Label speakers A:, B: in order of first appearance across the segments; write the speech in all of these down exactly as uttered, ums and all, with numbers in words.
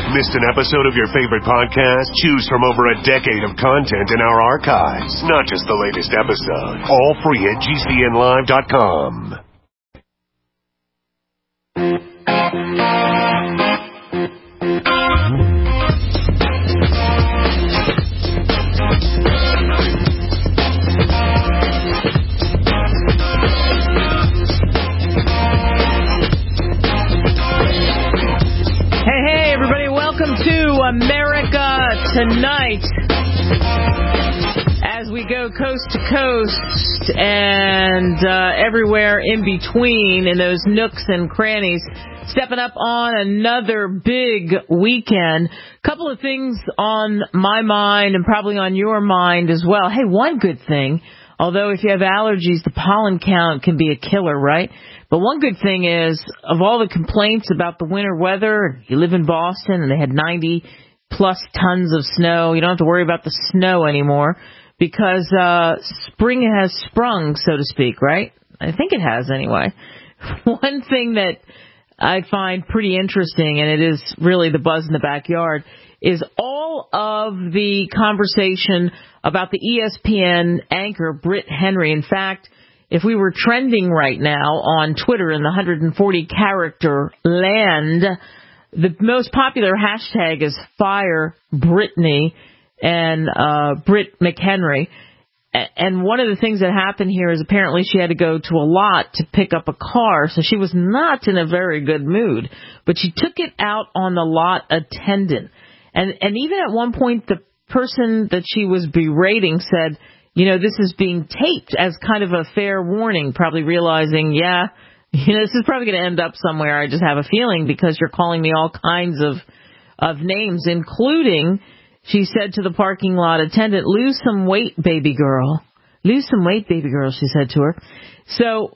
A: Missed an episode of your favorite podcast? Choose from over a decade of content in our archives, not just the latest episode. All free at G C N live dot com.
B: America Tonight, as we go coast to coast and uh, everywhere in between in those nooks and crannies, stepping up on another big weekend. Couple of things on my mind and probably on your mind as well. Hey, one good thing, although if you have allergies, the pollen count can be a killer, right? But one good thing is, of all the complaints about the winter weather, you live in Boston and they had ninety plus tons of snow. You don't have to worry about the snow anymore because uh spring has sprung, so to speak, right? I think it has anyway. One thing that I find pretty interesting, and it is really the buzz in the backyard, is all of the conversation about the E S P N anchor Britt Henry. In fact, if we were trending right now on Twitter in the one hundred forty character land, the most popular hashtag is Fire Britney and uh, Britt McHenry. And one of the things that happened here is apparently she had to go to a lot to pick up a car, so she was not in a very good mood. But she took it out on the lot attendant. And, and even at one point, the person that she was berating said, you know, this is being taped as kind of a fair warning, probably realizing, yeah, you know, this is probably going to end up somewhere. I just have a feeling because you're calling me all kinds of of names, including, she said to the parking lot attendant, lose some weight, baby girl. Lose some weight, baby girl, she said to her. So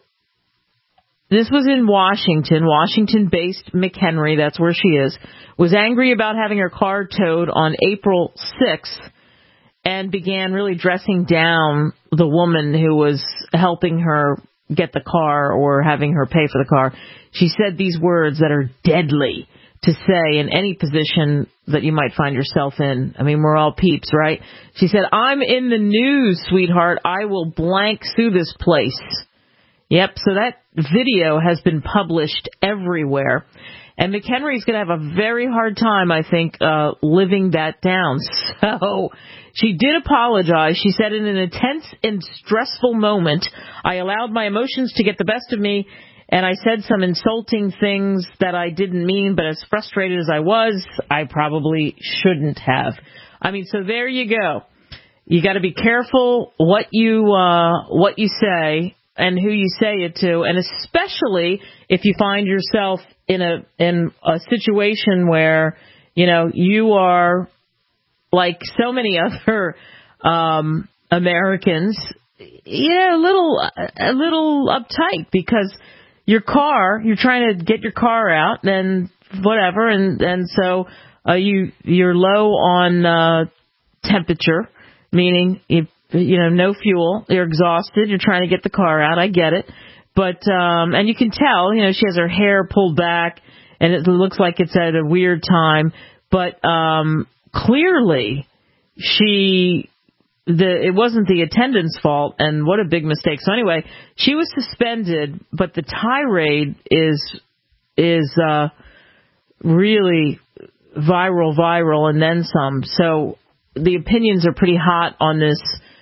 B: this was in Washington. Washington-based McHenry, that's where she is, was angry about having her car towed on April sixth and began really dressing down the woman who was helping her get the car or having her pay for the car. She said these words that are deadly to say in any position that you might find yourself in. I mean, we're all peeps, right? She said, I'm in the news, sweetheart. I will blank sue this place. Yep, so that video has been published everywhere. And McHenry's going to have a very hard time, I think, uh, living that down. So she did apologize. She said, in an intense and stressful moment, I allowed my emotions to get the best of me, and I said some insulting things that I didn't mean, but as frustrated as I was, I probably shouldn't have. I mean, so there you go. You got to be careful what you uh, what you say and who you say it to, and especially if you find yourself in a in a situation where, you know, you are like so many other um, Americans, you know, a little a little uptight because your car, you're trying to get your car out and whatever, and and so uh, you you're low on uh, temperature, meaning you you know no fuel, you're exhausted, you're trying to get the car out. I get it. But, um, and you can tell, you know, she has her hair pulled back and it looks like it's at a weird time. But, um, clearly she, the, it wasn't the attendant's fault, and what a big mistake. So anyway, she was suspended, but the tirade is, is, uh, really viral, viral, and then some. So the opinions are pretty hot on this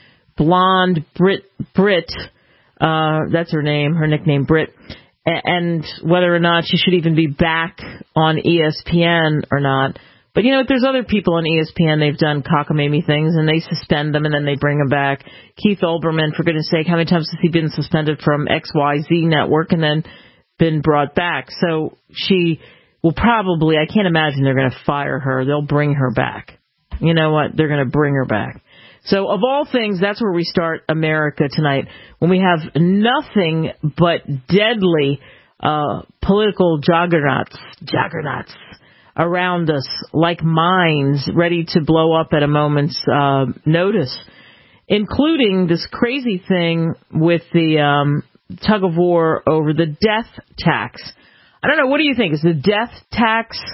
B: blonde Brit, Brit, Uh, that's her name, her nickname, Britt, and whether or not she should even be back on E S P N or not. But, you know, there's other people on E S P N, they've done cockamamie things, and they suspend them, and then they bring them back. Keith Olbermann, for goodness sake, how many times has he been suspended from X Y Z Network and then been brought back? So she will probably, I can't imagine they're going to fire her. They'll bring her back. You know what? They're going to bring her back. So of all things, that's where we start America tonight, when we have nothing but deadly uh, political juggernauts, juggernauts around us, like mines ready to blow up at a moment's uh, notice, including this crazy thing with the um, tug of war over the death tax. I don't know. What do you think? Is the death tax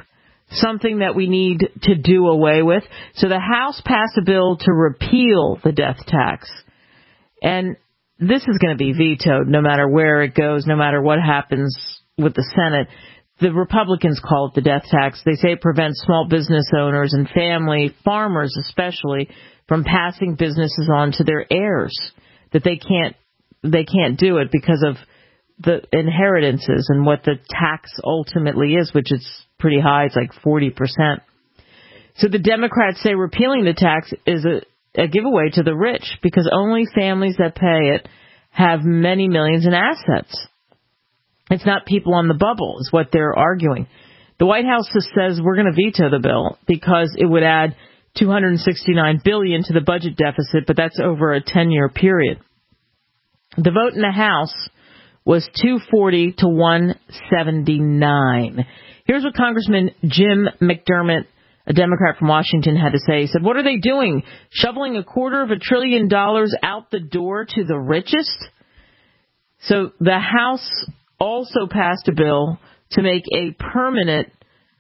B: something that we need to do away with. So the House passed a bill to repeal the death tax. And this is going to be vetoed no matter where it goes, no matter what happens with the Senate. The Republicans call it the death tax. They say it prevents small business owners and family, farmers especially, from passing businesses on to their heirs, that they can't they can't do it because of the inheritances and what the tax ultimately is, which is pretty high. It's like forty percent. So the Democrats say repealing the tax is a, a giveaway to the rich because only families that pay it have many millions in assets. It's not people on the bubble is what they're arguing. The White House says we're going to veto the bill because it would add two hundred sixty-nine billion dollars to the budget deficit, but that's over a ten-year period. The vote in the House was two forty to one seventy-nine. Here's what Congressman Jim McDermott, a Democrat from Washington, had to say. He said, what are they doing? Shoveling a quarter of a trillion dollars out the door to the richest? So the House also passed a bill to make a permanent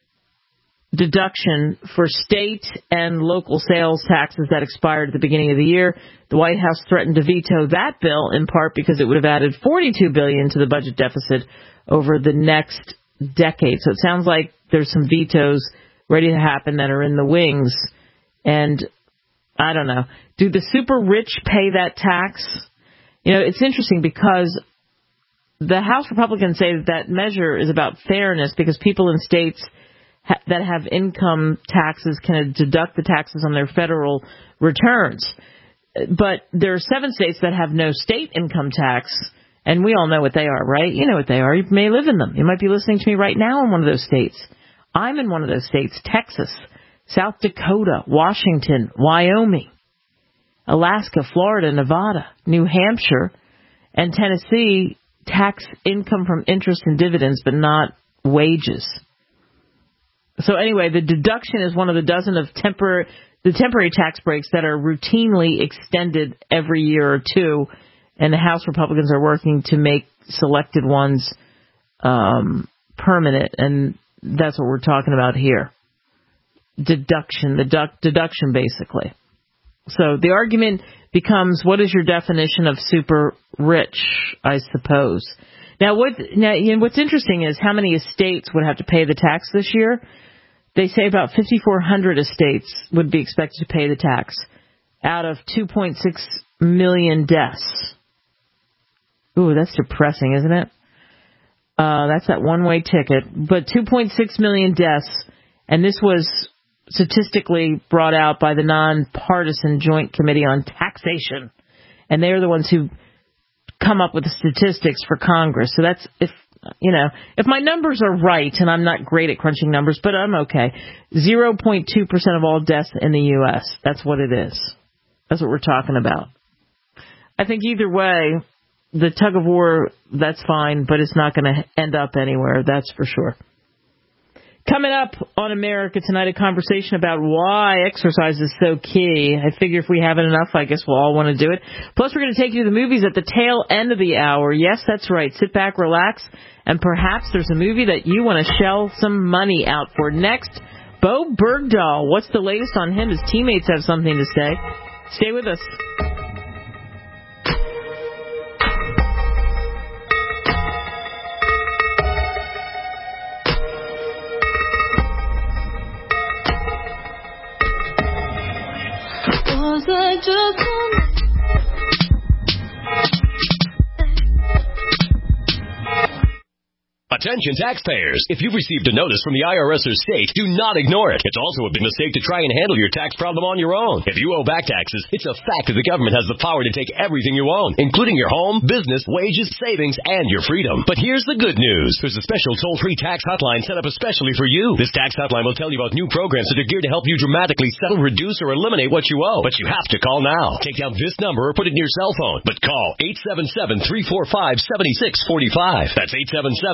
B: deduction for state and local sales taxes that expired at the beginning of the year. The White House threatened to veto that bill in part because it would have added forty-two billion dollars to the budget deficit over the next decade. So it sounds like there's some vetoes ready to happen that are in the wings. And I don't know. Do the super rich pay that tax? You know, it's interesting because the House Republicans say that that measure is about fairness because people in states ha- that have income taxes can deduct the taxes on their federal returns. But there are seven states that have no state income tax, and we all know what they are, right? You know what they are. You may live in them. You might be listening to me right now in one of those states. I'm in one of those states, Texas, South Dakota, Washington, Wyoming, Alaska, Florida, Nevada, New Hampshire, and Tennessee tax income from interest and dividends, but not wages. So anyway, the deduction is one of the dozen of tempor- the temporary tax breaks that are routinely extended every year or two, and the House Republicans are working to make selected ones um, permanent, and that's what we're talking about here. Deduction, the dedu- deduction basically. So the argument becomes, what is your definition of super rich, I suppose? Now, what, now, you know, what's interesting is how many estates would have to pay the tax this year. They say about fifty-four hundred estates would be expected to pay the tax out of two point six million deaths. Ooh, that's depressing, isn't it? Uh, that's that one-way ticket. But two point six million deaths, and this was statistically brought out by the nonpartisan Joint Committee on Taxation. And they're the ones who come up with the statistics for Congress. So that's, if, you know, if my numbers are right, and I'm not great at crunching numbers, but I'm okay, zero point two percent of all deaths in the U S. That's what it is. That's what we're talking about. I think either way, the tug of war, that's fine, but it's not going to end up anywhere, that's for sure. Coming up on America Tonight, a conversation about why exercise is so key. I figure if we haven't enough, I guess we'll all want to do it. Plus, we're going to take you to the movies at the tail end of the hour. Yes, that's right. Sit back, relax, and perhaps there's a movie that you want to shell some money out for. Next, Bo Bergdahl. What's the latest on him? His teammates have something to say. Stay with us.
C: Was I just
D: Attention taxpayers. If you've received a notice from the I R S or state, do not ignore it. It's also a big mistake to try and handle your tax problem on your own. If you owe back taxes, it's a fact that the government has the power to take everything you own, including your home, business, wages, savings, and your freedom. But here's the good news. There's a special toll-free tax hotline set up especially for you. This tax hotline will tell you about new programs that are geared to help you dramatically settle, reduce, or eliminate what you owe. But you have to call now. Take down this number or put it in your cell phone. But call eight seven seven, three four five, seven six four five. That's eight seven seven, three four five,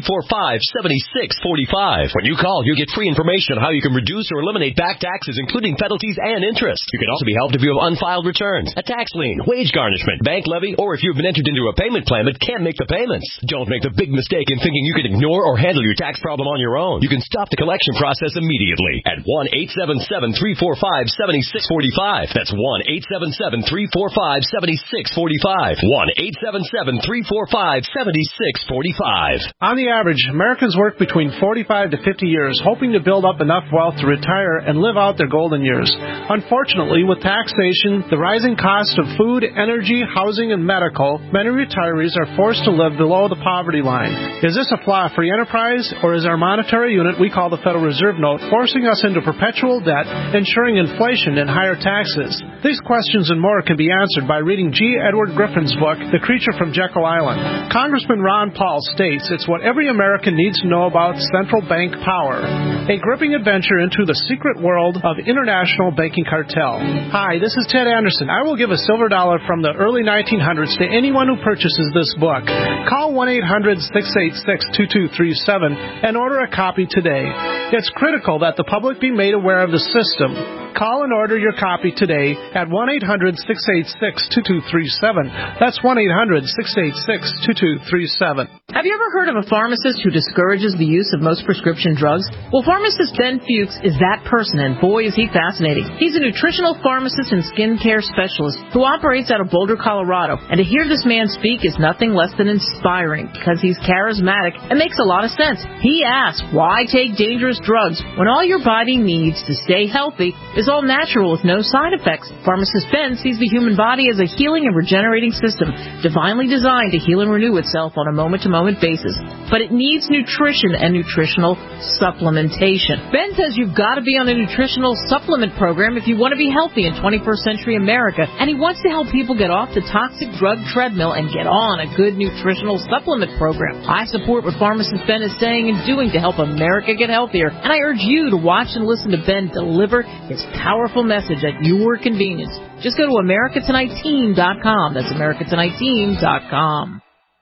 D: four five, seven six four five. When you call, you'll get free information on how you can reduce or eliminate back taxes, including penalties and interest. You can also be helped if you have unfiled returns, a tax lien, wage garnishment, bank levy, or if you've been entered into a payment plan but can't make the payments. Don't make the big mistake in thinking you can ignore or handle your tax problem on your own. You can stop the collection process immediately at one eight seven seven, three four five, seven six four five. That's one eight seven seven, three four five, seven six four five. one eight seven seven, three four five, seven six four five.
C: On the average, Americans work between forty-five to fifty years, hoping to build up enough wealth to retire and live out their golden years. Unfortunately, with taxation, the rising cost of food, energy, housing, and medical, many retirees are forced to live below the poverty line. Is this a flaw-free enterprise, or is our monetary unit we call the Federal Reserve Note forcing us into perpetual debt, ensuring inflation and higher taxes? These questions and more can be answered by reading G. Edward Griffin's book, The Creature from Jekyll Island. Congressman Ron Paul states it's what every American needs to know about central bank power. A gripping adventure into the secret world of international banking cartel. Hi, this is Ted Anderson. I will give a silver dollar from the early nineteen hundreds to anyone who purchases this book. Call one eight hundred, six eight six, two two three seven and order a copy today. It's critical that the public be made aware of the system. Call and order your copy today at one eight hundred, six eight six, two two three seven. That's one eight hundred, six eight six, two two three seven.
B: Have you ever heard of a pharmacist who discourages the use of most prescription drugs? Well, pharmacist Ben Fuchs is that person, and boy, is he fascinating. He's a nutritional pharmacist and skincare specialist who operates out of Boulder, Colorado. And to hear this man speak is nothing less than inspiring because he's charismatic and makes a lot of sense. He asks, why take dangerous drugs when all your body needs to stay healthy is all natural with no side effects? Pharmacist Ben sees the human body as a healing and regenerating system, divinely designed to heal and renew itself on a moment-to-moment basis. But it needs nutrition and nutritional supplementation. Ben says you've got to be on a nutritional supplement program if you want to be healthy in twenty-first century America, and he wants to help people get off the toxic drug treadmill and get on a good nutritional supplement program. I support what Pharmacist Ben is saying and doing to help America get healthier, and I urge you to watch and listen to Ben deliver his powerful message at your convenience. Just go to America Tonight Team dot com. That's America Tonight Team dot com.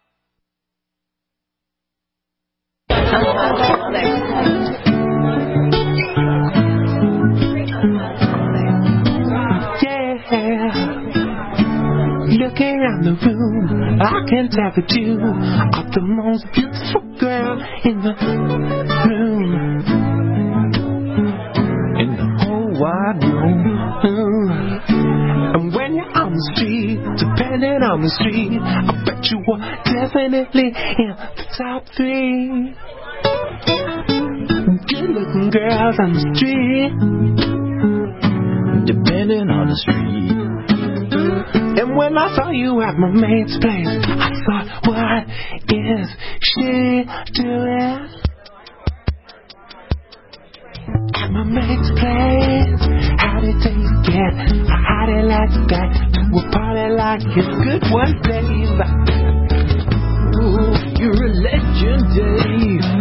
E: Looking around the room, I can tell that you are the most beautiful girl in the room, in the whole wide room. And when you're on the street, depending on the street, I bet you were definitely in the top three good-looking girls on the street, depending on the street. And when I saw you at my mate's place, I thought, what is she doing at my mate's place? How did they get? How did like that to a party like it's good one, babe? Ooh, you're a legend, Dave.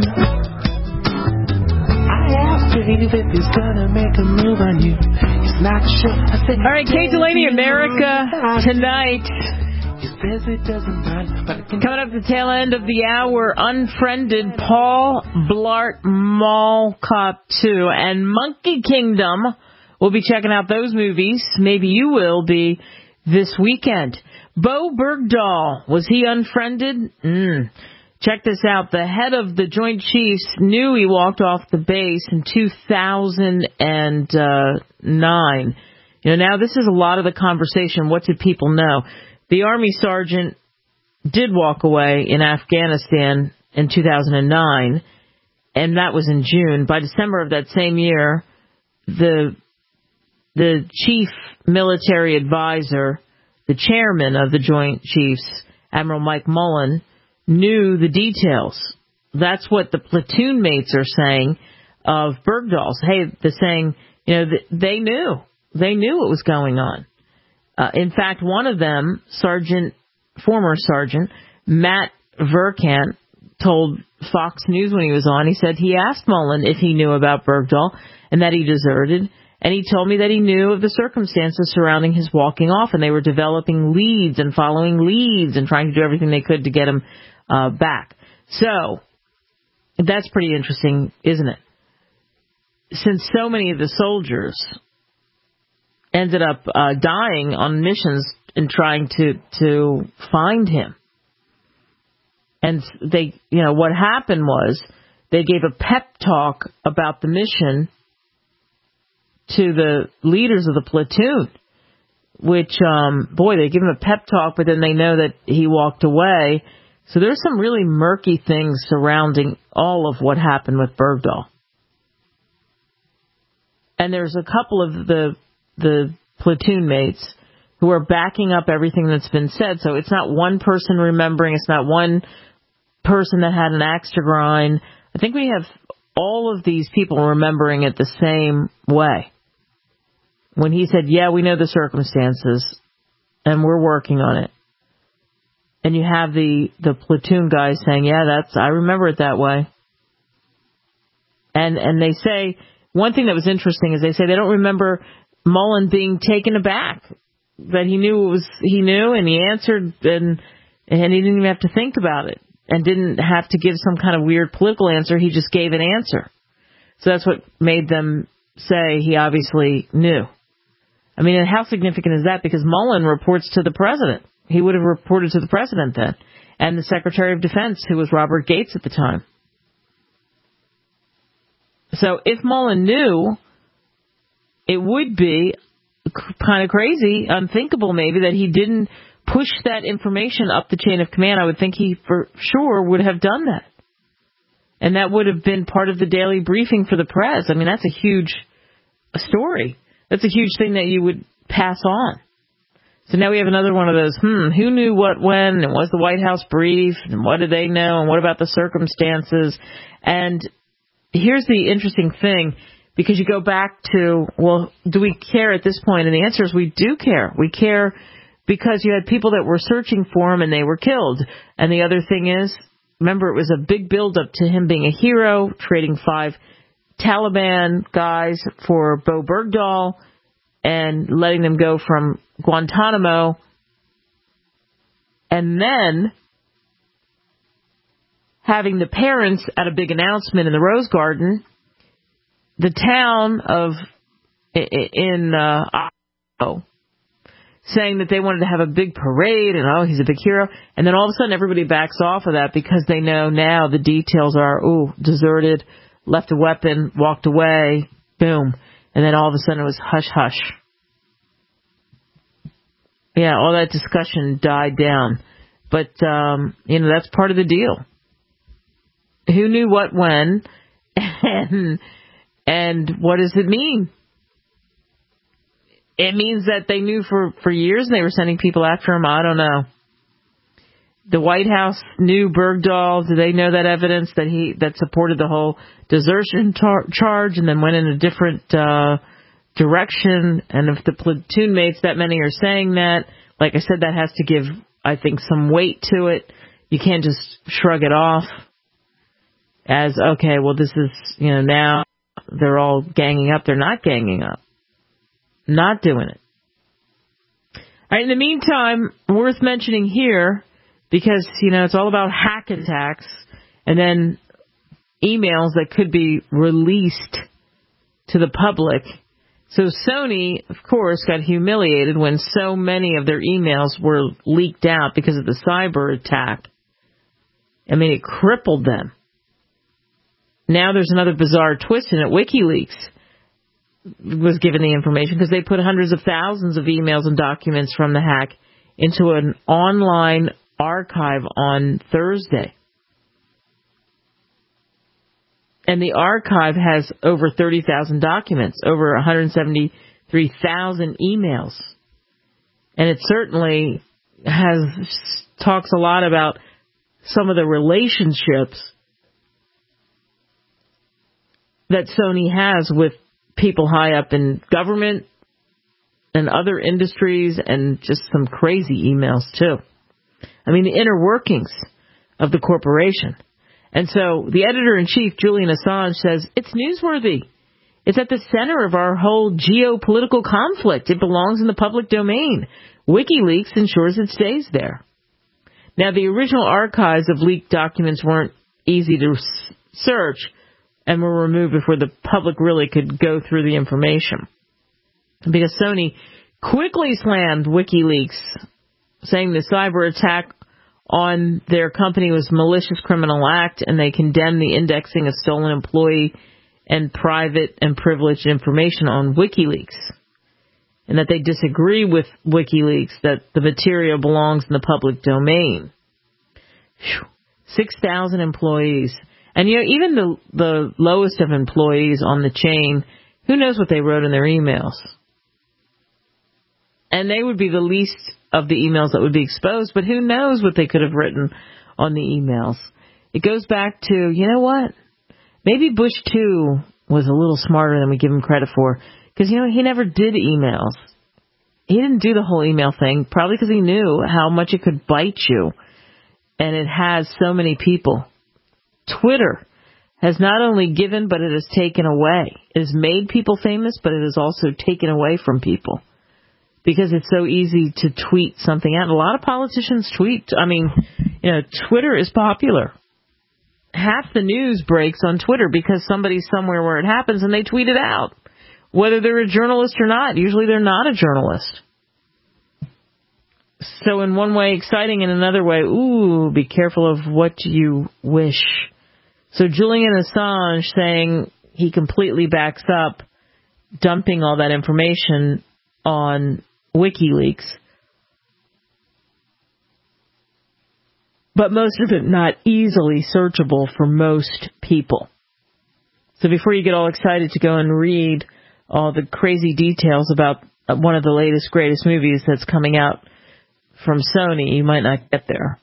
E: If he's gonna make a move on you, he's not sure. I said, all
B: right, Kate Delaney, America Tonight.
E: He says it doesn't matter, but
B: coming up at the tail end of the hour, Unfriended, Paul Blart Mall Cop two, and Monkey Kingdom. We'll be checking out those movies. Maybe you will be this weekend. Bo Bergdahl, was he unfriended? Mm. Check this out. The head of the Joint Chiefs knew he walked off the base in two thousand nine. You know, now this is a lot of the conversation. What did people know? The Army sergeant did walk away in Afghanistan in two thousand nine, and that was in June. By December of that same year, the the chief military advisor, the chairman of the Joint Chiefs, Admiral Mike Mullen, knew the details. That's what the platoon mates are saying of Bergdahl's. Hey, they're saying, you know, they knew. They knew what was going on. Uh, in fact, one of them, Sergeant, former Sergeant Matt Verkant, told Fox News when he was on, he said he asked Mullen if he knew about Bergdahl and that he deserted. And he told me that he knew of the circumstances surrounding his walking off, and they were developing leads and following leads and trying to do everything they could to get him Uh, back. So, That's pretty interesting, isn't it? Since so many of the soldiers ended up uh, dying on missions and trying to, to find him. And they, you know, what happened was they gave a pep talk about the mission to the leaders of the platoon, which, um, boy, they give him a pep talk, but then they know that he walked away. So there's some really murky things surrounding all of what happened with Bergdahl. And there's a couple of the the platoon mates who are backing up everything that's been said. So it's not one person remembering. It's not one person that had an axe to grind. I think we have all of these people remembering it the same way. When he said, yeah, we know the circumstances, and we're working on it. And you have the, the platoon guys saying, yeah, that's, I remember it that way. And, and they say, one thing that was interesting is they say they don't remember Mullen being taken aback, that he knew it was, he knew and he answered and, and he didn't even have to think about it and didn't have to give some kind of weird political answer. He just gave an answer. So that's what made them say he obviously knew. I mean, and how significant is that? Because Mullen reports to the president. He would have reported to the president then, and the Secretary of Defense, who was Robert Gates at the time. So if Mullen knew, it would be kind of crazy, unthinkable maybe, that he didn't push that information up the chain of command. I would think he for sure would have done that. And that would have been part of the daily briefing for the press. I mean, that's a huge story. That's a huge thing that you would pass on. So now we have another one of those, hmm, who knew what when, and was the White House briefed, and what did they know, and what about the circumstances? And here's the interesting thing, because you go back to, well, do we care at this point? And the answer is we do care. We care because you had people that were searching for him and they were killed. And the other thing is, remember, it was a big buildup to him being a hero, trading five Taliban guys for Bo Bergdahl and letting them go from Guantanamo. And then having the parents at a big announcement in the Rose Garden, the town of in uh, Idaho, saying that they wanted to have a big parade and, oh, he's a big hero. And then all of a sudden everybody backs off of that because they know now the details are, ooh, deserted, left a weapon, walked away, boom. And then all of a sudden it was hush, hush. Yeah, all that discussion died down. But, um, you know, that's part of the deal. Who knew what when, and and what does it mean? It means that they knew for, for years and they were sending people after him. I don't know. The White House knew Bergdahl. Do they know that evidence that he that supported the whole desertion tar- charge and then went in a different uh, direction? And if the platoon mates, that many are saying that, like I said, that has to give, I think, some weight to it. You can't just shrug it off as, okay, well, this is, you know, now they're all ganging up. They're not ganging up. Not doing it. All right, in the meantime, worth mentioning here, because, you know, it's all about hack attacks and then emails that could be released to the public. So Sony, of course, got humiliated when so many of their emails were leaked out because of the cyber attack. I mean, it crippled them. Now there's another bizarre twist in it. WikiLeaks was given the information because they put hundreds of thousands of emails and documents from the hack into an online archive on Thursday. And the archive has over thirty thousand documents, over one hundred seventy-three thousand emails. And it certainly has talks a lot about some of the relationships that Sony has with people high up in government and other industries, and just some crazy emails too. I mean, the inner workings of the corporation. And so the editor-in-chief, Julian Assange, says, it's newsworthy. It's at the center of our whole geopolitical conflict. It belongs in the public domain. WikiLeaks ensures it stays there. Now, the original archives of leaked documents weren't easy to search and were removed before the public really could go through the information. Because Sony quickly slammed WikiLeaks, saying the cyber attack on their company was malicious criminal act, and they condemned the indexing of stolen employee and private and privileged information on WikiLeaks, and that they disagree with WikiLeaks that the material belongs in the public domain. six thousand employees. And, you know, even the, the lowest of employees on the chain, who knows what they wrote in their emails? And they would be the least of the emails that would be exposed, but who knows what they could have written on the emails? It goes back to, you know what? Maybe Bush two was a little smarter than we give him credit for, because, you know, he never did emails. He didn't do the whole email thing, probably because he knew how much it could bite you, and it has so many people. Twitter has not only given, but it has taken away. It has made people famous, but it has also taken away from people. Because it's so easy to tweet something out. A lot of politicians tweet. I mean, you know, Twitter is popular. Half the news breaks on Twitter because somebody's somewhere where it happens and they tweet it out. Whether they're a journalist or not. Usually they're not a journalist. So in one way, exciting. In another way, ooh, be careful of what you wish. So Julian Assange saying he completely backs up dumping all that information on WikiLeaks, but most of it not easily searchable for most people. So before you get all excited to go and read all the crazy details about one of the latest, greatest movies that's coming out from Sony, you might not get there.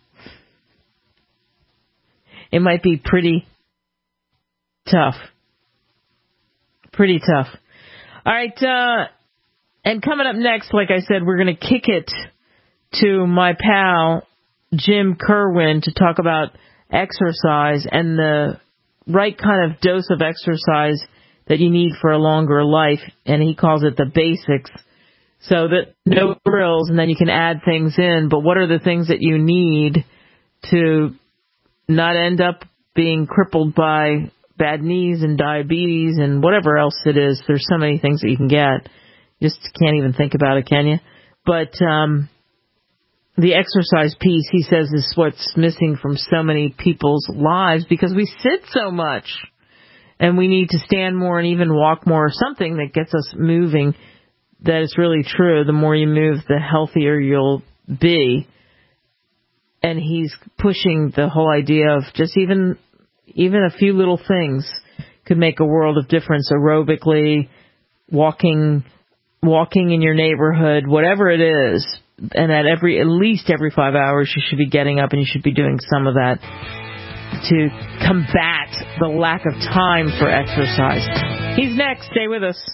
B: It might be pretty tough. Pretty tough. All right, uh, and coming up next, like I said, we're going to kick it to my pal, Jim Kerwin, to talk about exercise and the right kind of dose of exercise that you need for a longer life, and he calls it the basics. So that no drills, and then you can add things in, but what are the things that you need to not end up being crippled by bad knees and diabetes and whatever else it is? There's so many things that you can get. You just can't even think about it, can you? But um, the exercise piece, he says, is what's missing from so many people's lives because we sit so much. And we need to stand more and even walk more, or something that gets us moving. That is really true. The more you move, the healthier you'll be. And he's pushing the whole idea of just even even a few little things could make a world of difference aerobically, walking walking in your neighborhood, whatever it is. And at every at least every five hours, you should be getting up and you should be doing some of that to combat the lack of time for exercise. He's next. Stay with us.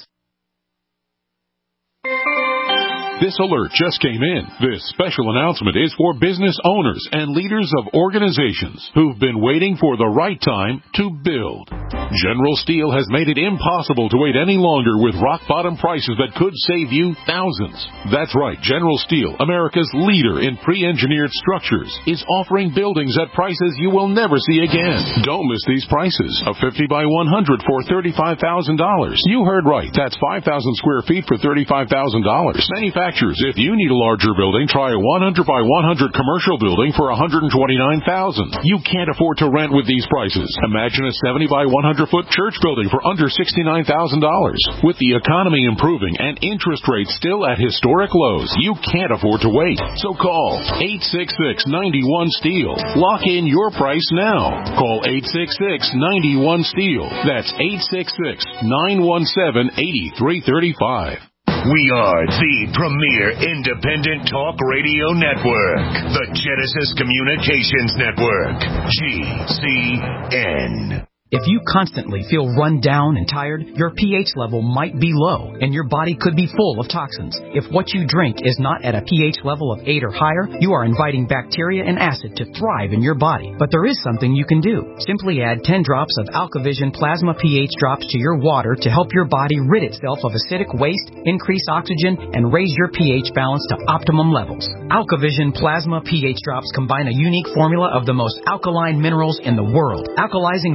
F: This alert just came in. This special announcement is for business owners and leaders of organizations who've been waiting for the right time to build. General Steel has made it impossible to wait any longer with rock-bottom prices that could save you thousands. That's right. General Steel, America's leader in pre-engineered structures, is offering buildings at prices you will never see again. Don't miss these prices. A fifty by one hundred for thirty-five thousand dollars. You heard right. That's five thousand square feet for thirty-five thousand dollars. Manufacturers, if you need a larger building, try a one hundred by one hundred commercial building for one hundred twenty-nine thousand dollars. You can't afford to rent with these prices. Imagine a seventy by one hundred foot church building for under sixty-nine thousand dollars. With the economy improving and interest rates still at historic lows, you can't afford to wait. So call eight six six, nine one, STEEL. Lock in your price now. Call eight six six, nine one, STEEL. That's eight six six, nine one seven, eight three three five.
A: We are the premier independent talk radio network, the Genesis Communications Network, G C N.
G: If you constantly feel run down and tired, your pH level might be low, and your body could be full of toxins. If what you drink is not at a pH level of eight or higher, you are inviting bacteria and acid to thrive in your body. But there is something you can do. Simply add ten drops of AlkaVision Plasma pH drops to your water to help your body rid itself of acidic waste, increase oxygen, and raise your pH balance to optimum levels. AlkaVision Plasma pH drops combine a unique formula of the most alkaline minerals in the world, alkalizing the water you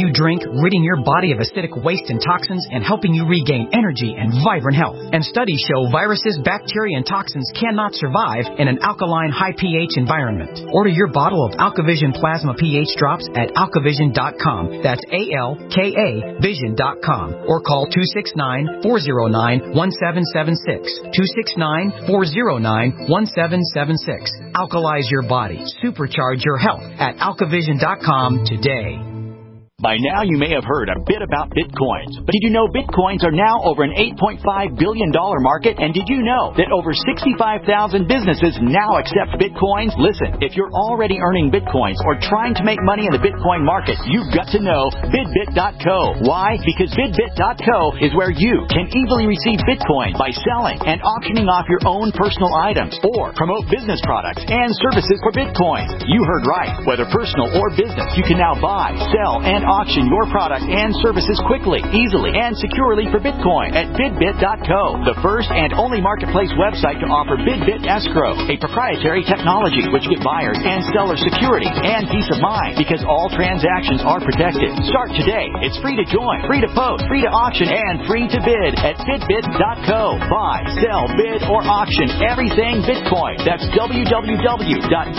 G: you drink, ridding your body of acidic waste and toxins, and helping you regain energy and vibrant health. And studies show viruses, bacteria, and toxins cannot survive in an alkaline, high pH environment. Order your bottle of AlkaVision Plasma pH drops at alkavision dot com. That's A L K A vision dot com. Or call two six nine, four zero nine, one seven seven six. two six nine, four zero nine, one seven seven six. Alkalize your body. Supercharge your health at alkavision dot com today.
H: By now, you may have heard a bit about Bitcoins. But did you know Bitcoins are now over an eight point five billion dollars market? And did you know that over sixty-five thousand businesses now accept Bitcoins? Listen, if you're already earning Bitcoins or trying to make money in the Bitcoin market, you've got to know Bidbit dot co. Why? Because Bidbit dot co is where you can easily receive Bitcoin by selling and auctioning off your own personal items or promote business products and services for Bitcoin. You heard right. Whether personal or business, you can now buy, sell, and auction your product and services quickly, easily, and securely for Bitcoin at Bidbit dot co, the first and only marketplace website to offer Bidbit Escrow, a proprietary technology which gives buyers and sellers security and peace of mind because all transactions are protected. Start today. It's free to join, free to post, free to auction, and free to bid at Bidbit dot co. Buy, sell, bid, or auction everything Bitcoin. That's w w w dot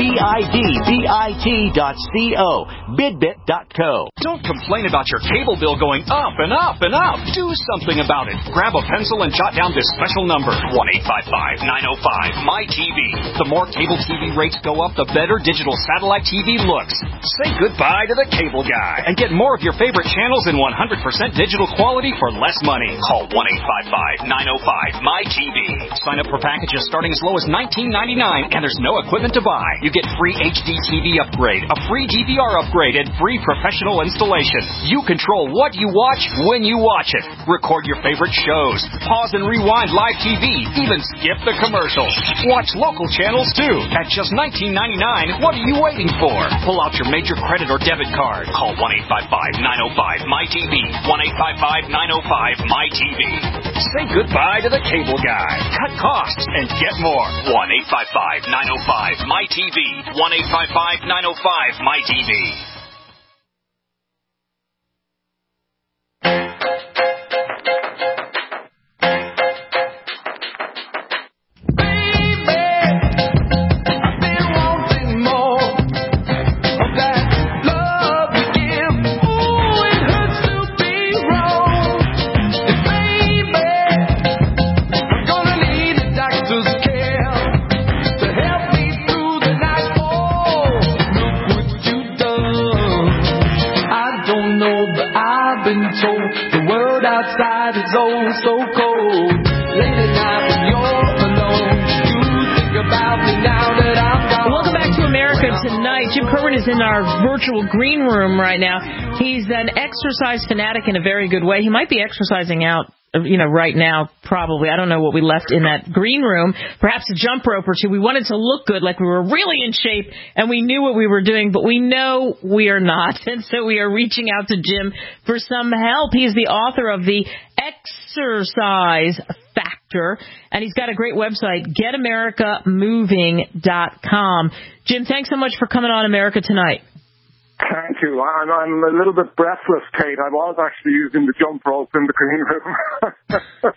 H: bidbit dot co. Bidbit dot co.
I: Don't complain about your cable bill going up and up and up. Do something about it. Grab a pencil and jot down this special number, one eight five five, nine oh five, M Y T V. The more cable T V rates go up, the better digital satellite T V looks. Say goodbye to the cable guy and get more of your favorite channels in one hundred percent digital quality for less money. Call one eight five five, nine oh five, M Y T V. Sign up for packages starting as low as nineteen ninety-nine, and there's no equipment to buy. You get free H D T V upgrade, a free D V R upgrade, and free professional installation. You control what you watch when you watch it. Record your favorite shows. Pause and rewind live T V. Even skip the commercials. Watch local channels too. At just nineteen ninety-nine, what are you waiting for? Pull out your major credit or debit card. Call one eight five five, nine oh five, M Y T V. one eight five five, nine oh five, M Y T V. Say goodbye to the cable guy. Cut costs and get more. one eight five five, nine oh five, M Y T V. one eight five five, nine oh five, M Y T V.
B: Is in our virtual green room right now. He's an exercise fanatic in a very good way. He might be exercising out, you know, right now, probably. I don't know what we left in that green room. Perhaps a jump rope or two. We wanted to look good, like we were really in shape, and we knew what we were doing, but we know we are not. And so we are reaching out to Jim for some help. He is the author of the Exercise Factor, and he's got a great website, get america moving dot com. Jim, thanks so much for coming on America Tonight.
J: Thank you. I'm, I'm a little bit breathless, Kate. I was actually using the jump rope in the green room.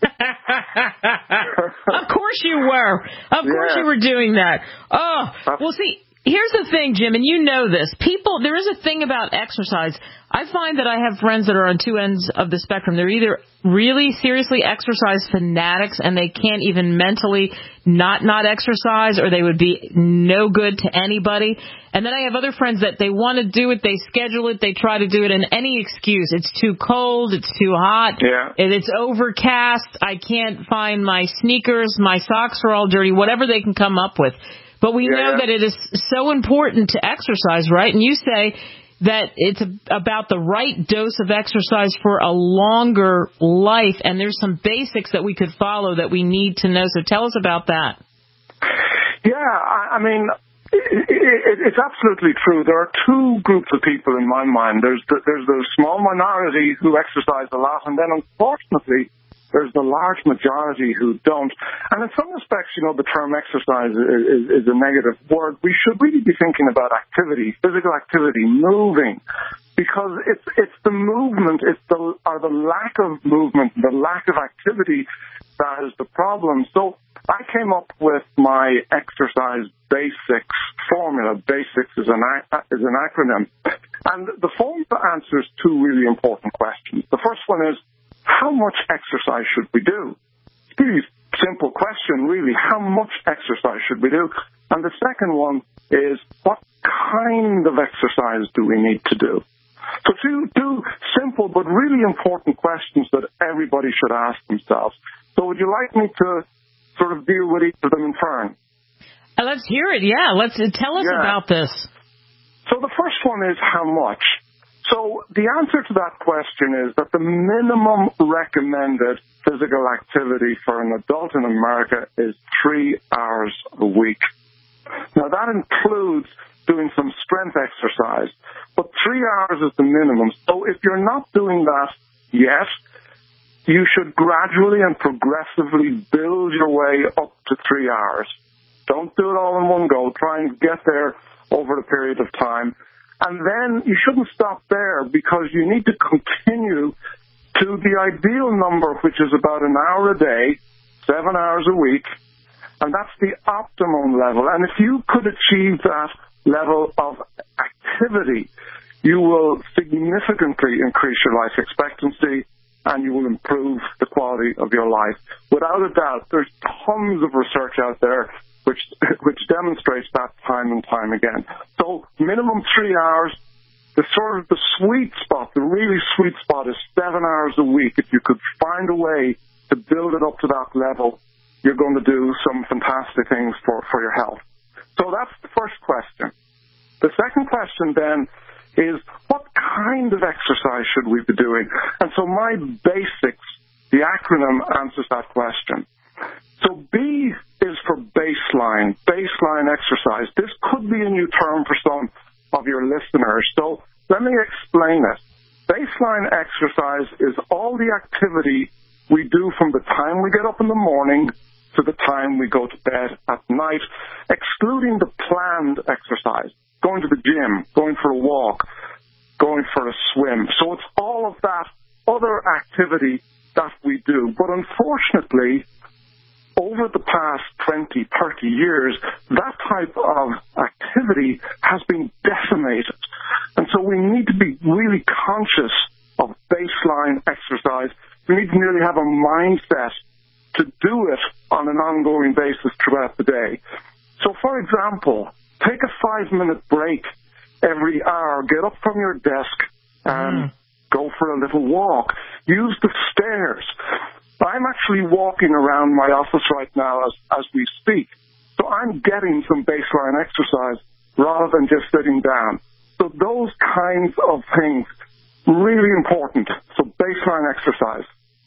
B: Of course you were. Of course yeah. you were doing that. Oh, well, see, here's the thing, Jim, and you know this. People, there is a thing about exercise. I find that I have friends that are on two ends of the spectrum. They're either really seriously exercise fanatics and they can't even mentally not not exercise, or they would be no good to anybody. And then I have other friends that they want to do it, they schedule it, they try to do it, and any excuse. It's too cold, it's too hot,
J: yeah.
B: it's overcast, I can't find my sneakers, my socks are all dirty, whatever they can come up with. But we yeah. know that it is so important to exercise, right? And you say that it's about the right dose of exercise for a longer life, and there's some basics that we could follow that we need to know. So tell us about that.
J: Yeah, I, I mean, it, it, it's absolutely true. There are two groups of people in my mind. There's the, there's the small minority who exercise a lot, and then unfortunately there's the large majority who don't. And in some respects, you know, the term exercise is, is, is a negative word. We should really be thinking about activity, physical activity, moving. because it's it's the movement, it's the or the lack of movement, the lack of activity that is the problem. So I came up with my exercise basics formula. Basics is an is an acronym, and the formula answers two really important questions. The first one is, how much exercise should we do? It's a pretty simple question, really. How much exercise should we do? And the second one is, what kind of exercise do we need to do? So two, two simple but really important questions that everybody should ask themselves. So would you like me to sort of deal with each of them in turn?
B: Uh, let's hear it, yeah. Let's uh, tell us
J: yeah.
B: about this.
J: So the first one is how much. So the answer to that question is that the minimum recommended physical activity for an adult in America is three hours a week. Now that includes doing some strength exercise, but three hours is the minimum. So if you're not doing that yet, you should gradually and progressively build your way up to three hours. Don't do it all in one go. Try and get there over a period of time. And then you shouldn't stop there, because you need to continue to the ideal number, which is about an hour a day, seven hours a week, and that's the optimum level. And if you could achieve that level of activity, you will significantly increase your life expectancy, and you will improve the quality of your life. Without a doubt, there's tons of research out there which which demonstrates that time and time again. So minimum three hours. The sort of the sweet spot, the really sweet spot is seven hours a week. If you could find a way to build it up to that level, you're going to do some fantastic things for, for your health. So that's the first question. The second question then is, what kind of exercise should we be doing? And so my basics, the acronym, answers that question. So B is for baseline, baseline exercise. This could be a new term for some of your listeners. So let me explain it. Baseline exercise is all the activity we do from the time we get up in the morning to the time we go to bed at night, excluding the planned exercise, going to the gym, going for a walk, going for a swim. So it's all of that other activity that we do. But unfortunately, over the past twenty, thirty years, that type of activity has been decimated. And so we need to be really conscious of baseline exercise. We need to really have a mindset to do it on an ongoing basis throughout the day. So, for example, take a five-minute break every hour. Get up from your desk and mm. go for a little walk. Use the stairs. I'm actually walking around my office right now as, as we speak. So I'm getting some baseline exercise rather than just sitting down. So those kinds of things, really important. So baseline exercise.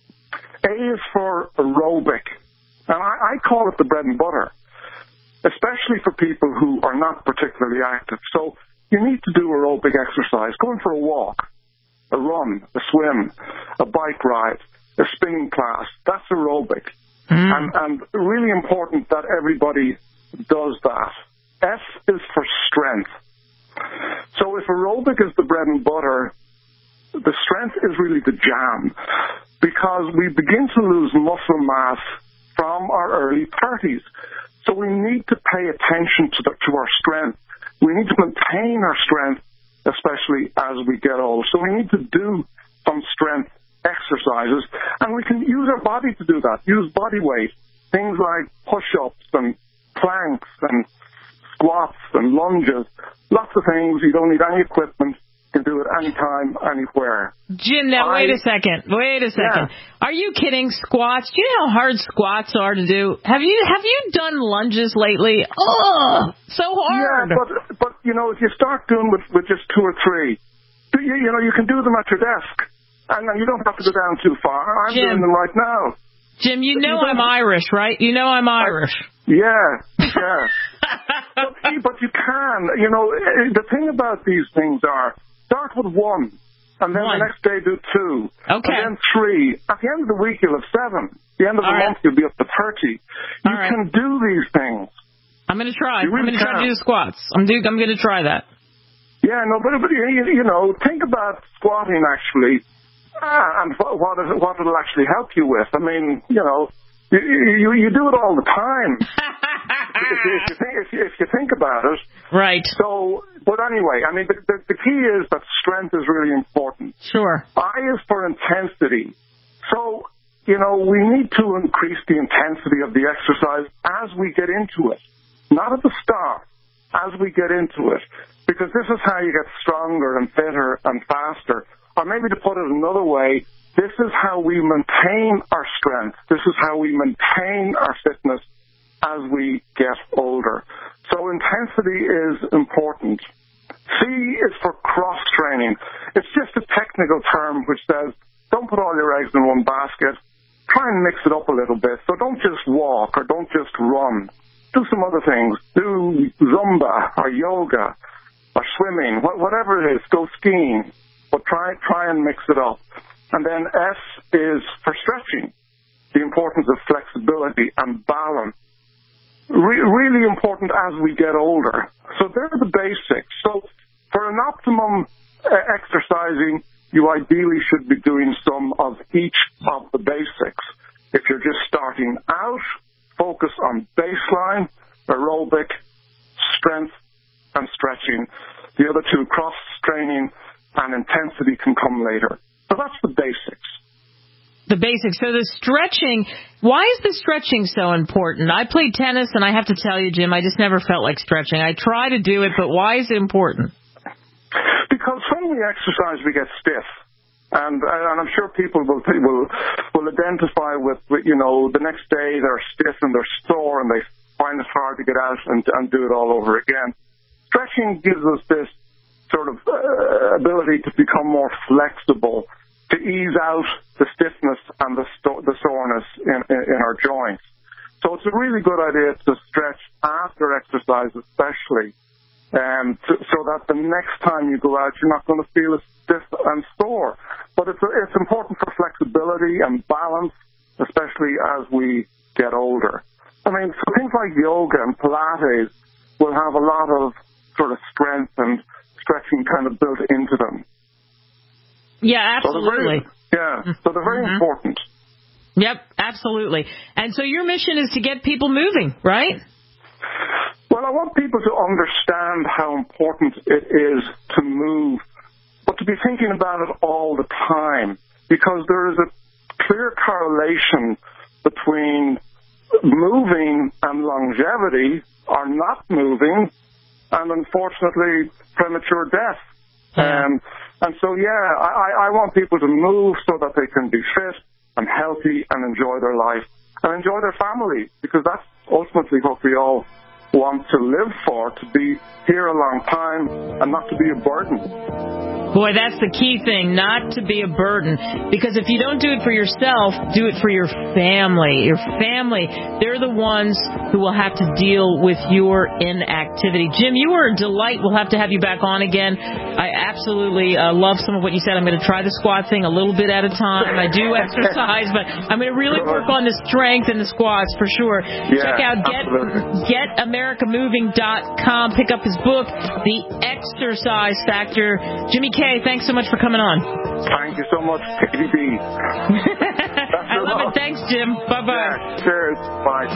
J: A is for aerobic. And I, I call it the bread and butter, especially for people who are not particularly active. So you need to do aerobic exercise. Going for a walk, a run, a swim, a bike ride, a spinning class. That's aerobic. Mm. And, and really important that everybody does that. S is for strength. So if aerobic is the bread and butter, the strength is really the jam, because we begin to lose muscle mass from our early thirties. So we need to pay attention to, the, to our strength. We need to maintain our strength, especially as we get old. So we need to do some strength exercises, and we can use our body to do that. Use body weight, things like push-ups and planks and squats and lunges, lots of things. You don't need any equipment. You can do it anytime, anywhere.
B: Jim, now
J: I,
B: wait a second. Wait a second. Yeah. Are you kidding? Squats? Do you know how hard squats are to do? Have you have you done lunges lately? Oh, so hard.
J: Yeah, but but you know, if you start doing with with just two or three, you, you know, you can do them at your desk. And you don't have to go down too far. I'm
B: Jim,
J: doing them right now.
B: Jim, you know you I'm Irish, right? You know I'm Irish.
J: I, yeah, yeah. but, but you can. You know, the thing about these things are, start with one, and then one. The next day do two.
B: Okay.
J: And then three. At the end of the week, you'll have seven. At the end of
B: All
J: the
B: right.
J: month, you'll be up to thirty.
B: All
J: you
B: right.
J: can do these things.
B: I'm going to try.
J: You really
B: I'm going to try
J: can.
B: to do the squats. I'm, do, I'm going to try that.
J: Yeah, no, but, but you, you know, think about squatting actually, uh, and what, is, what it'll actually help you with. I mean, you know, you, you, you do it all the time. if, you, if, you think, if, you, if you think about it.
B: Right.
J: So, but anyway, I mean, the, the, the key is that strength is really important.
B: Sure.
J: I is for intensity. So, you know, we need to increase the intensity of the exercise as we get into it. Not at the start, as we get into it. Because this is how you get stronger and fitter and faster. Or maybe to put it another way, this is how we maintain our strength. This is how we maintain our fitness as we get older. So intensity is important. C is for cross-training. It's just a technical term which says, don't put all your eggs in one basket. Try and mix it up a little bit. So don't just walk or don't just run. Do some other things. Do Zumba or yoga or swimming, whatever it is. Go skiing. But try, try and mix it up. And then S is for stretching. The importance of flexibility and balance. Re- really important as we get older. So they're the basics. So for an optimum uh, exercising, you ideally should be doing some of each of the basics. If you're just starting out, focus on baseline, aerobic, strength, and stretching. The other two, cross-training and intensity, can come later. So that's the basics.
B: The basics. So the stretching, why is the stretching so important? I played tennis, and I have to tell you, Jim, I just never felt like stretching. I try to do it, but why is it important?
J: Because when we exercise, we get stiff. And, and I'm sure people will, will will identify with, you know, the next day they're stiff and they're sore and they find it hard to get out and, and do it all over again. Stretching gives us this sort of uh, ability to become more flexible, to ease out the stiffness and the, sto- the soreness in, in, in our joints. So it's a really good idea to stretch after exercise, especially, um, to, so that the next time you go out, you're not going to feel as stiff and sore. But it's, it's important for flexibility and balance, especially as we get older. I mean, so things like yoga and Pilates will have a lot of sort of strength and stretching kind of built into them.
B: Yeah, absolutely.
J: So very, yeah, so they're very mm-hmm. important.
B: Yep, absolutely. And so your mission is to get people moving, right?
J: Well, I want people to understand how important it is to move, but to be thinking about it all the time, because there is a clear correlation between moving and longevity, or not moving, and unfortunately premature death.
B: Yeah.
J: Um, and so, yeah, I, I want people to move so that they can be fit and healthy and enjoy their life and enjoy their family, because that's ultimately what we all want to live for, to be here a long time and not to be a burden.
B: Boy, that's the key thing, not to be a burden. Because if you don't do it for yourself, do it for your family. Your family, they're the ones who will have to deal with your inactivity. Jim, you were a delight. We'll have to have you back on again. I absolutely uh, love some of what you said. I'm going to try the squat thing a little bit at a time. I do exercise, but I'm going to really work on the strength and the squats for sure.
J: Yeah,
B: Check out get, get america moving dot com. Pick up his book, The Exercise Factor. Jimmy K, thanks so much for coming on.
J: Thank you so much, K D B.
B: I love it. Thanks, Jim. Bye-bye.
J: Yeah, cheers. Bye.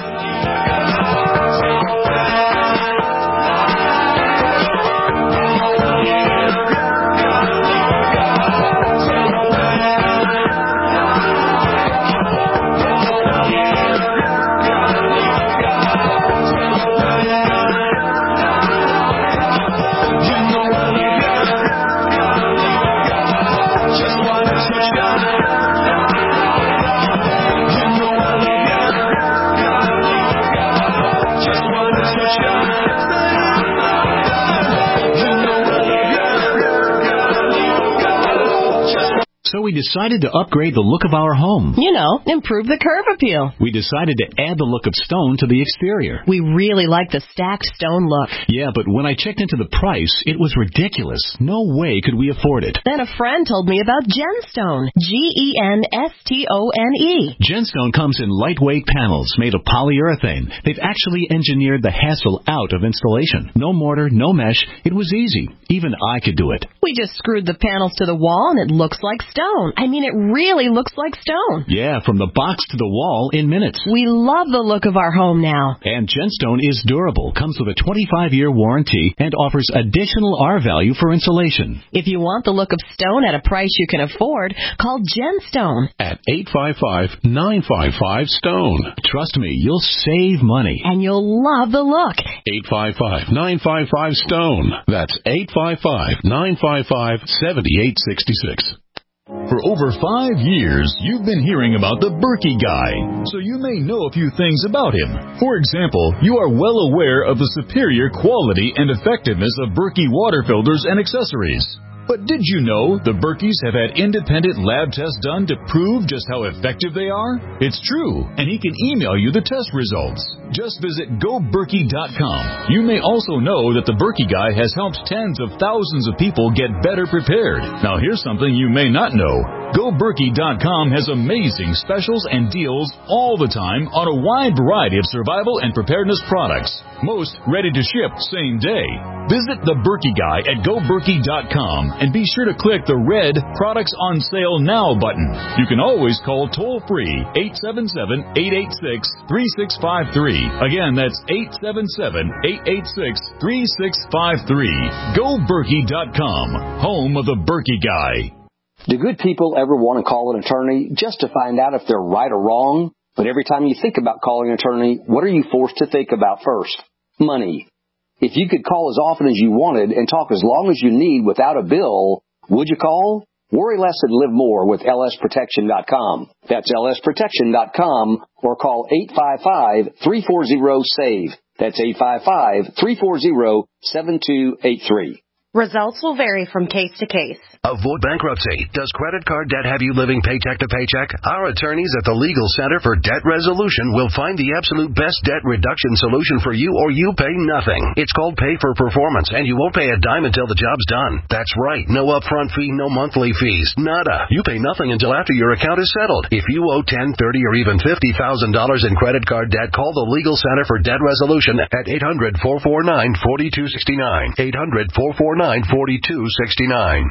K: So we decided to upgrade the look of our home.
L: You know, improve the curb appeal.
K: We decided to add the look of stone to the exterior.
L: We really like the stacked stone look.
K: Yeah, but when I checked into the price, it was ridiculous. No way could we afford it.
L: Then a friend told me about Genstone. G E N S T O N E.
K: Genstone comes in lightweight panels made of polyurethane. They've actually engineered the hassle out of installation. No mortar, no mesh. It was easy. Even I could do it.
L: We just screwed the panels to the wall and it looks like stone. I mean, it really looks like stone.
K: Yeah, from the box to the wall in minutes.
L: We love the look of our home now.
K: And Genstone is durable, comes with a twenty-five year warranty, and offers additional R value for insulation.
L: If you want the look of stone at a price you can afford, call Genstone
F: at eight five five, nine five five, STONE.
K: Trust me, you'll save money.
L: And you'll love the look.
F: eight five five, nine five five, STONE. That's eight five five, nine five five, seven eight six six.
M: For over five years, you've been hearing about the Berkey Guy, so you may know a few things about him. For example, you are well aware of the superior quality and effectiveness of Berkey water filters and accessories. But did you know the Berkeys have had independent lab tests done to prove just how effective they are? It's true, and he can email you the test results. Just visit go berkey dot com. You may also know that the Berkey Guy has helped tens of thousands of people get better prepared. Now here's something you may not know. go berkey dot com has amazing specials and deals all the time on a wide variety of survival and preparedness products. Most ready to ship same day. Visit the Berkey Guy at go berkey dot com and be sure to click the red Products on Sale Now button. You can always call toll-free eight seven seven, eight eight six, three six five three. Again, that's eight seven seven, eight eight six, three six five three. go berkey dot com, home of the Berkey Guy.
N: Do good people ever want to call an attorney just to find out if they're right or wrong? But every time you think about calling an attorney, what are you forced to think about first? Money. If you could call as often as you wanted and talk as long as you need without a bill, would you call? Worry less and live more with L S protection dot com. That's L S protection dot com or call eight five five, three four zero, SAVE. That's eight five five, three four zero, seven two eight three.
O: Results will vary from case to case.
P: Avoid bankruptcy. Does credit card debt have you living paycheck to paycheck? Our attorneys at the Legal Center for Debt Resolution will find the absolute best debt reduction solution for you, or you pay nothing. It's called Pay for Performance, and you won't pay a dime until the job's done. That's right. No upfront fee, no monthly fees. Nada. You pay nothing until after your account is settled. If you owe ten thousand dollars, thirty thousand dollars, or even fifty thousand dollars in credit card debt, call the Legal Center for Debt Resolution at eight hundred, four four nine, four two six nine. eight hundred, four four nine, four two six nine.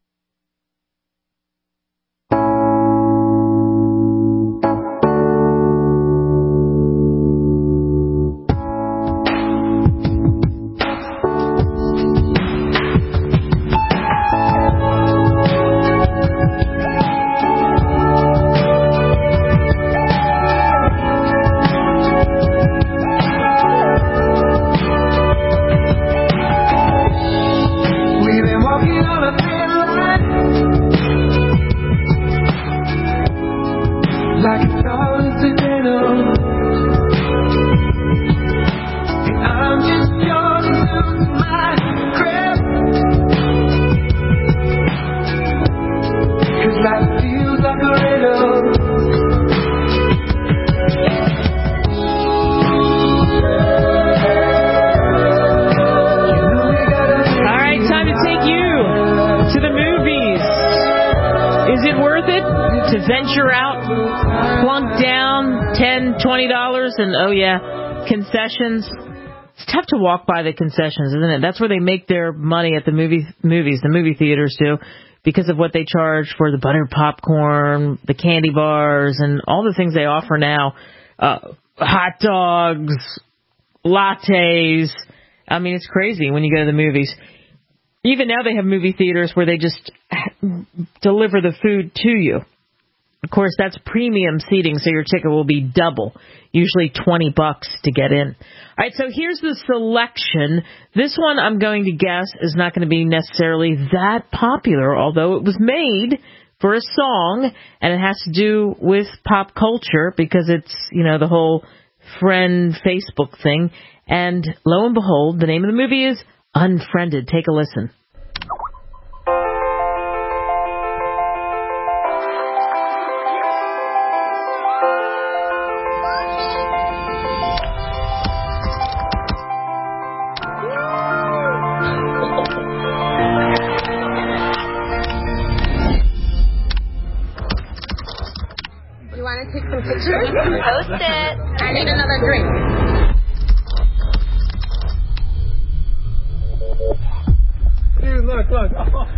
B: And oh yeah, concessions. It's tough to walk by the concessions, isn't it? That's where they make their money at the movie movies, the movie theaters do, because of what they charge for the buttered popcorn, the candy bars, and all the things they offer now. Uh, hot dogs, lattes. I mean, it's crazy when you go to the movies. Even now they have movie theaters where they just deliver the food to you. Of course, that's premium seating, so your ticket will be double, usually twenty bucks to get in. All right, so here's the selection. This one, I'm going to guess, is not going to be necessarily that popular, although it was made for a song, and it has to do with pop culture because it's, you know, the whole friend Facebook thing. And lo and behold, the name of the movie is Unfriended. Take a listen.
Q: Post it. I need another drink.
E: Dude, look, look.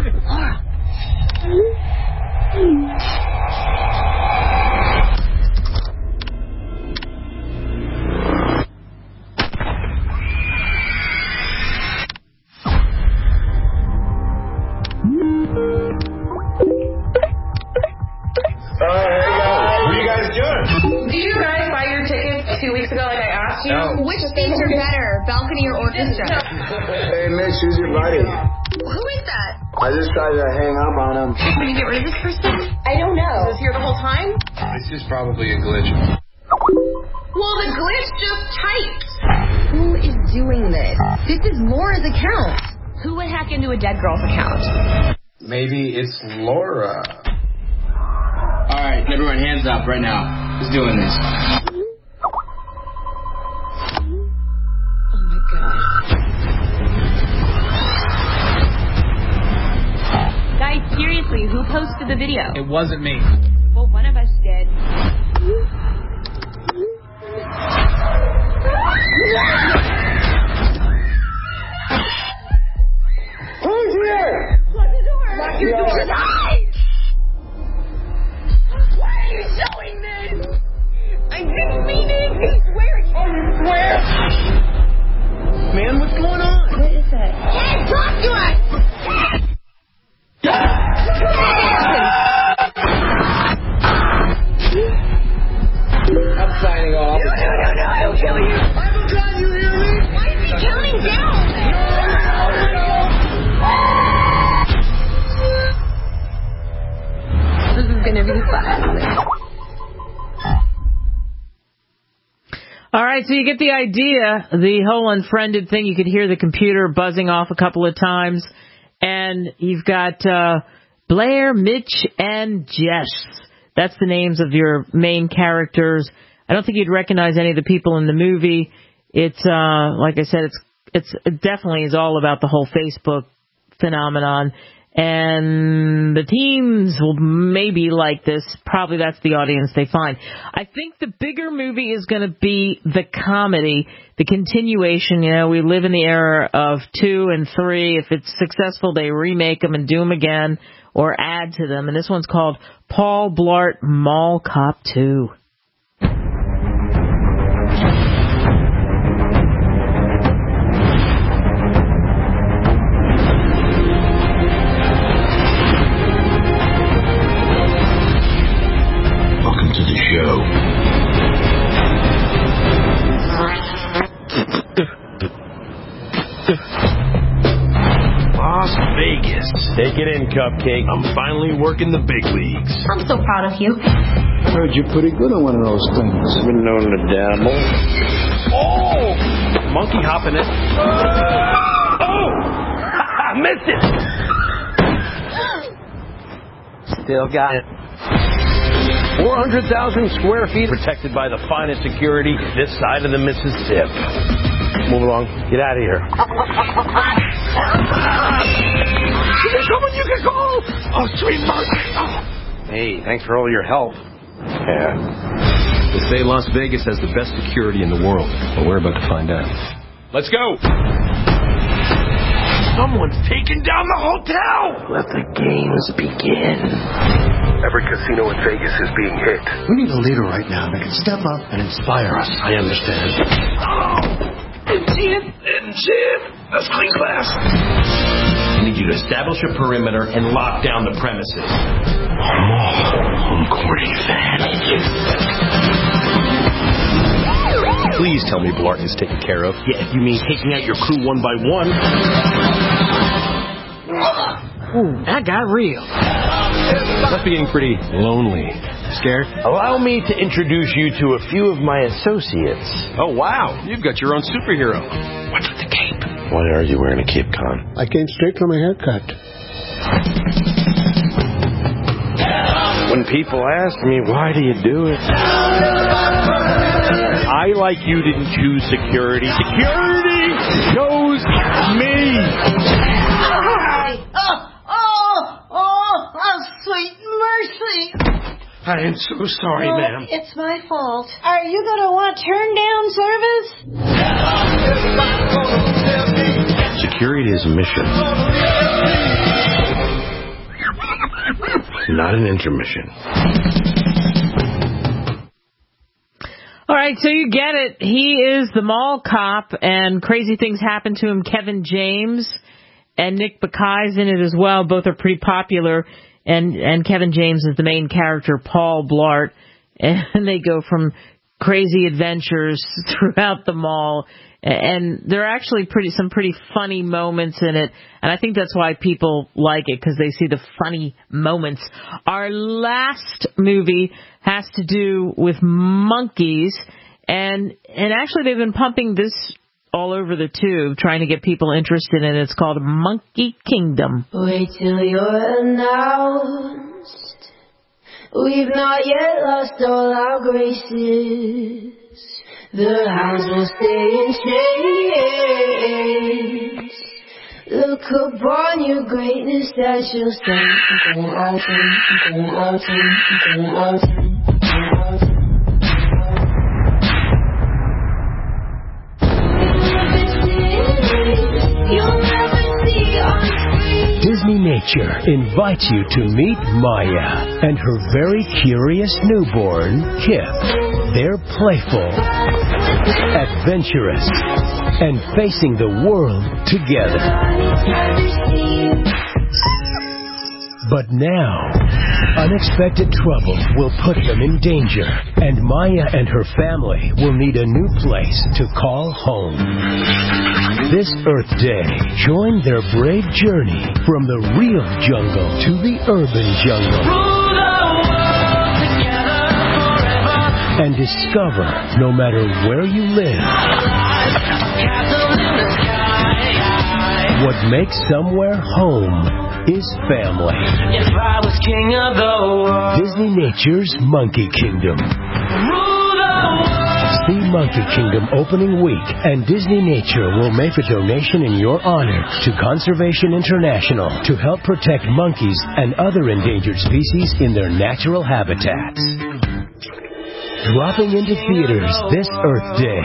R: Did you guys buy your tickets two weeks ago like I asked you?
Q: No. Which seats are better, balcony or orchestra?
S: Hey, Mitch, who's your buddy?
Q: Who is that?
S: I just tried to hang up on him.
Q: Can you get rid of this person? I don't know.
R: Was this here the whole time?
S: This is probably a glitch.
Q: Well, the glitch just typed. Who is doing this? This is Laura's account. Who would hack into a dead girl's account?
S: Maybe it's Laura. All right, everyone, hands up right now. Who's doing this?
Q: Oh my god. Guys, seriously, who posted the video?
S: It wasn't me.
Q: Well, one of us did.
E: Who's here?
Q: Lock the door. Lock your door.
E: Tonight!
Q: Why are you showing this? I didn't mean it. I swear.
E: Oh, you swear?
S: Man, what's going on?
Q: What is it? Can't talk to us.
S: I'm signing off.
E: No, no, no, no, I'll kill you. I will gun, you hear me?
Q: Why is he counting down? This is gonna be fun.
B: All right, so you get the idea. The whole unfriended thing, you could hear the computer buzzing off a couple of times. And you've got uh, Blair, Mitch, and Jess. That's the names of your main characters. I don't think you'd recognize any of the people in the movie. It's, uh, like I said, it's it's it definitely is all about the whole Facebook phenomenon. And the teens will maybe like this. Probably that's the audience they find. I think the bigger movie is going to be the comedy, the continuation. You know, we live in the era of two and three. If it's successful, they remake them and do them again or add to them. And this one's called Paul Blart Mall Cop two.
T: Las Vegas. Take it in, Cupcake. I'm finally working the big leagues.
Q: I'm so proud of you.
S: I heard you're pretty good on one of those things.
T: I've been known to dabble. Oh! Monkey hopping it. Oh! I missed it! Still got it. four hundred thousand square feet protected by the finest security this side of the Mississippi. Move along. Get out of here. You can come and you can go. Oh, sweet monkey. Oh. Hey, thanks for all your help. Yeah. They say Las Vegas has the best security in the world, but we're about to find out. Let's go. Someone's taking down the hotel. Let the games begin.
A: Every casino in Vegas is being hit.
U: We need a leader right now that can step up and inspire us.
T: I understand. Oh! Jim! Jim! That's clean class. I need you to establish a perimeter and lock down the premises. Oh, I'm corny fan. Please tell me Blart is taken care of. Yeah, if you mean taking out your crew one by one.
B: Ooh, that got real.
T: Must be getting pretty lonely. Scared? Allow me to introduce you to a few of my associates. Oh, wow. You've got your own superhero. What's with the cape? Why are you wearing a cape, Con?
U: I came straight from a haircut.
T: When people ask me, why do you do it? I, like you, didn't choose security. Security chose me.
E: Oh, oh, oh, oh, sweet mercy.
U: I am so sorry,
O: Well,
U: ma'am.
O: It's my fault. Are you going to want turn down service?
T: Security is a mission, not an intermission.
B: All right, so you get it. He is the mall cop, and crazy things happen to him. Kevin James and Nick Bakay's in it as well. Both are pretty popular, and and Kevin James is the main character, Paul Blart, and they go from crazy adventures throughout the mall. And there are actually pretty some pretty funny moments in it, and I think that's why people like it, because they see the funny moments. Our last movie has to do with monkeys, and and actually they've been pumping this all over the tube, trying to get people interested in it. It's called Monkey Kingdom.
E: Wait till you're announced. We've not yet lost all our graces. The hounds will stay in chains. Look upon your greatness as you'll stand.
D: Disney Nature invites you to meet Maya and her very curious newborn, Kip. They're playful, adventurous, and facing the world together. But now, unexpected trouble will put them in danger, and Maya and her family will need a new place to call home. This Earth Day, join their brave journey from the real jungle to the urban jungle. And discover, no matter where you live, what makes somewhere home is family. If I was king of the world. Disney Nature's Monkey Kingdom. See Monkey Kingdom opening week, and Disney Nature will make a donation in your honor to Conservation International to help protect monkeys and other endangered species in their natural habitats. Dropping into theaters this Earth Day.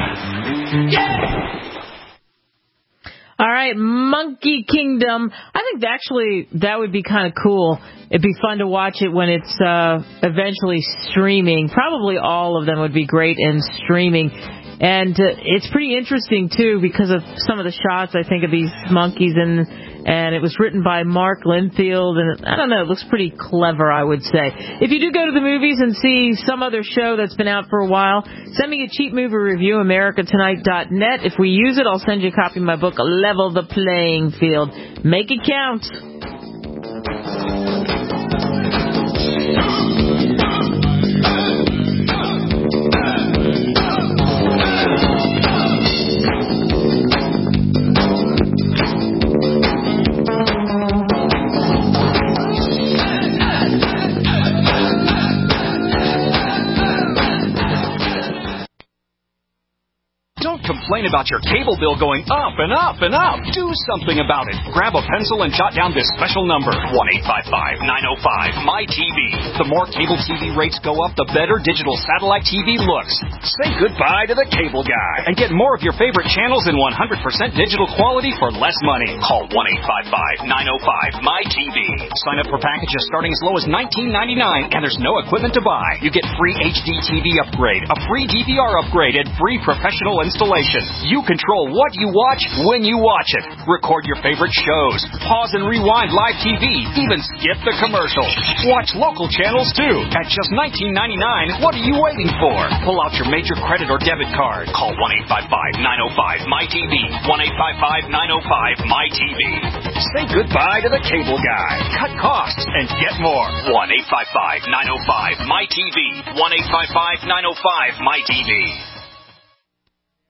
B: All right, Monkey Kingdom. I think actually that would be kind of cool. It'd be fun to watch it when it's uh, eventually streaming. Probably all of them would be great in streaming. And uh, it's pretty interesting, too, because of some of the shots, I think, of these monkeys. And and it was written by Mark Linfield. And I don't know, it looks pretty clever, I would say. If you do go to the movies and see some other show that's been out for a while, send me a cheap movie review, America Tonight dot net. If we use it, I'll send you a copy of my book, Level the Playing Field. Make it count.
I: Complain about your cable bill going up and up and up. Do something about it. Grab a pencil and jot down this special number, one eight five five, nine oh five, M Y T V. The more cable T V rates go up, the better digital satellite T V looks. Say goodbye to the cable guy and get more of your favorite channels in one hundred percent digital quality for less money. Call one eight five five, nine oh five, M Y T V. Sign up for packages starting as low as nineteen ninety-nine, and there's no equipment to buy. You get free H D T V upgrade, a free D V R upgrade, and free professional installation. You control what you watch when you watch it. Record your favorite shows. Pause and rewind live T V. Even skip the commercials. Watch local channels too. At just nineteen ninety-nine, what are you waiting for? Pull out your major credit or debit card. Call one eight five five, nine oh five, M Y T V. one eight five five, nine oh five, M Y T V. Say goodbye to the cable guy. Cut costs and get more. one eight five five, nine oh five, M Y T V. one eight five five, nine oh five, M Y T V.